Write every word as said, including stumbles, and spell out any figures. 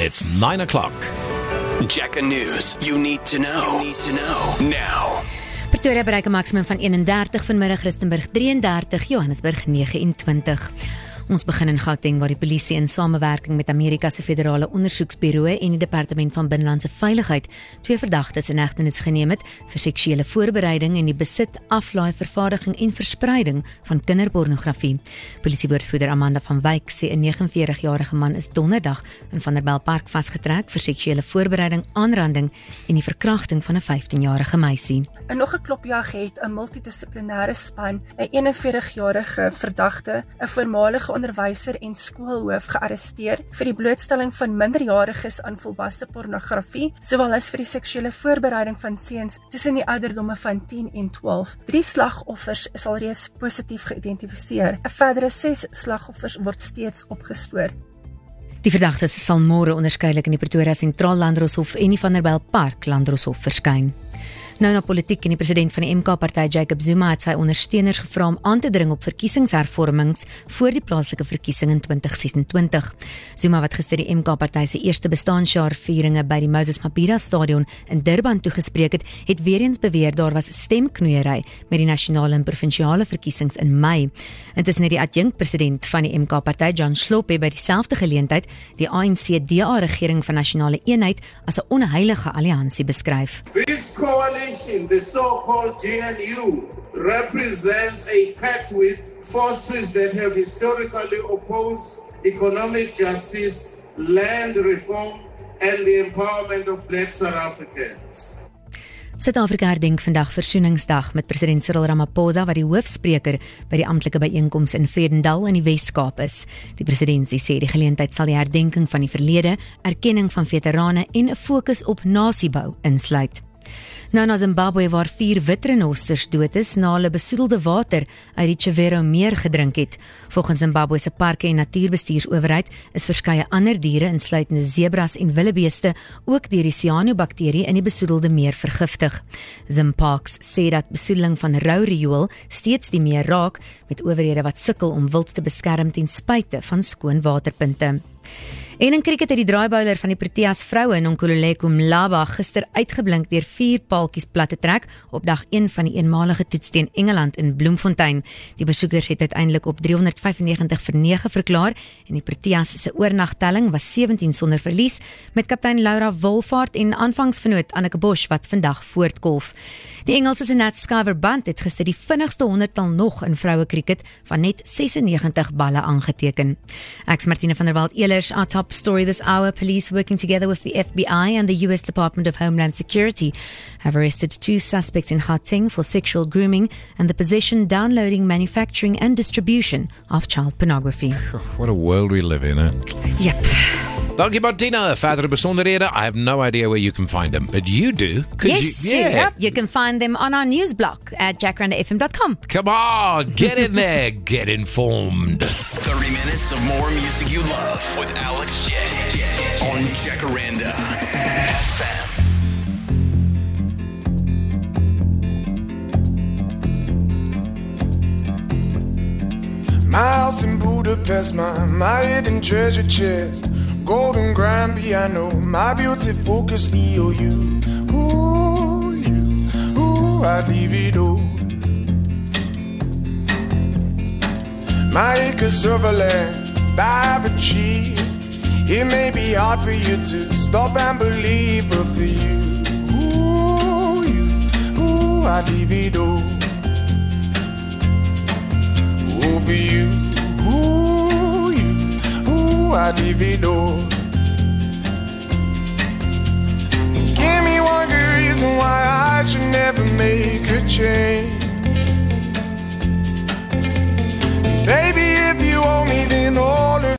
It's nine o'clock. Check a news you need to know. You need to know now. Pretoria bereik 'n maksimum van eenendertig vanmiddag, Rustenburg drie en dertig, Johannesburg nege en twintig. Ons begin in Gauteng waar die polisie in samewerking met Amerika se Federale Ondersoeksbureau en die Departement van Binnelandse Veiligheid twee verdagtes in hegtenis geneem het vir seksuele voorbereiding en die besit, aflaai, vervaardiging en verspreiding van kinderpornografie. Polisiewoordvoerder Amanda van Wyk sê 'n vyf nege jarige man is donderdag in Vanderbijlpark vasgetrek vir seksuele voorbereiding, aanranding en die verkrachting van 'n vyftien-jarige meisie. En nog 'n klopjag het 'n multidissiplinêre span 'n eenenveertig jarige verdagte, 'n voormalige onderwyser en skoolhoof gearresteer vir die blootstelling van minderjariges aan volwasse pornografie, sowel as vir die seksuele voorbereiding van seuns tussen die ouderdomme van tien en twaalf. Drie slagoffers is alreeds positief geïdentifiseer. 'n Verdere ses slagoffers word steeds opgespoor. Die verdagtes sal môre onderskeidelik in die Pretoria Sentraal Landdroshof en die Vanderbijlpark Landdroshof verskyn. Nou na politiek en die president van die M K-party Jacob Zuma het sy ondersteuners gevra om aan te dring op verkiesingshervormings voor die plaaslike verkiesing in twintig sesentwintig. Zuma wat gister die M K-party se eerste bestaanjaarvieringe by die Moses Mabhida Stadion in Durban toegespreek het, het weer eens beweer daar was stemknoeiery met die nasionale en provinsiale verkiesings in Mei. Intussen het die adjunkpresident van die M K-party John Slope by dieselfde geleentheid die A N C D A-regering van nasionale eenheid as 'n onheilige alliansie beskryf. This coalition, the so-called G N U, represents a pact with forces that have historically opposed economic justice, land reform, and the empowerment of black South Africans. Suid-Afrika herdenk vandag Versoeningsdag met president Cyril Ramaphosa wat die hoofspreker by die amptelike byeenkoms in Vredendal in die Wes-Kaap is. Die presidentsie sê die geleentheid sal die herdenking van die verlede, erkenning van veterane en 'n fokus op nasiebou insluit. Nou na Zimbabwe waar vier wit renosters dood is na hulle besoedelde water uit die Chivero meer gedrink het. Volgens Zimbabwe se parke en natuurbestuursowerheid is verskeie ander diere insluitende zebras en wildebeeste ook deur die cyanobakterie in die besoedelde meer vergiftig. Zimparks sê dat besoedeling van rou riool steeds die meer raak met owerhede wat sukkel om wild te beskerm ten spyte van skoon waterpunte. En in cricket het die draaibouler van die Proteas vroue Nonkululeko Mlaba gister uitgeblink deur vier paaltjies plat te trek op dag een van die eenmalige toets teen Engeland in Bloemfontein. Die besoekers het uiteindelik op driehonderdvyfennegentig vir nege verklaar en die Proteas se oornagtelling was sewentien sonder verlies met kaptein Laura Wolvaart en aanvangsvernoot Anneke Bosch wat vandag voortkolf. Die Engelse se Nat Skyver Band het gister die vinnigste honderdtal nog in vroue cricket van net sesennegentig balle aangeteken. Ek's Martine van der Walt Elers. Our top story this hour: police working together with the F B I and the U S Department of Homeland Security have arrested two suspects in Gauteng for sexual grooming and the possession, downloading, manufacturing and distribution of child pornography. What a world we live in, eh? Yep. Dankie Martina. Verdere besonderhede, I have no idea where you can find them, but you do. Yes, you, yeah. yep. You can find them on our news blog at jacaranda f m dot com. Come on, get in there, get informed. thirty minutes of more music you love with Alex J on Jacaranda F M. My house in Budapest, my, my hidden treasure chest, golden grand piano, my beauty focus E O U. Ooh, you, ooh, I'd leave it all. My acres of land I've achieved. It may be hard for you to stop and believe, but for you, ooh, you, ooh, I'd leave it all. Ooh, for you, ooh, you, ooh, I'd leave it all. And give me one good reason why I should never make a change.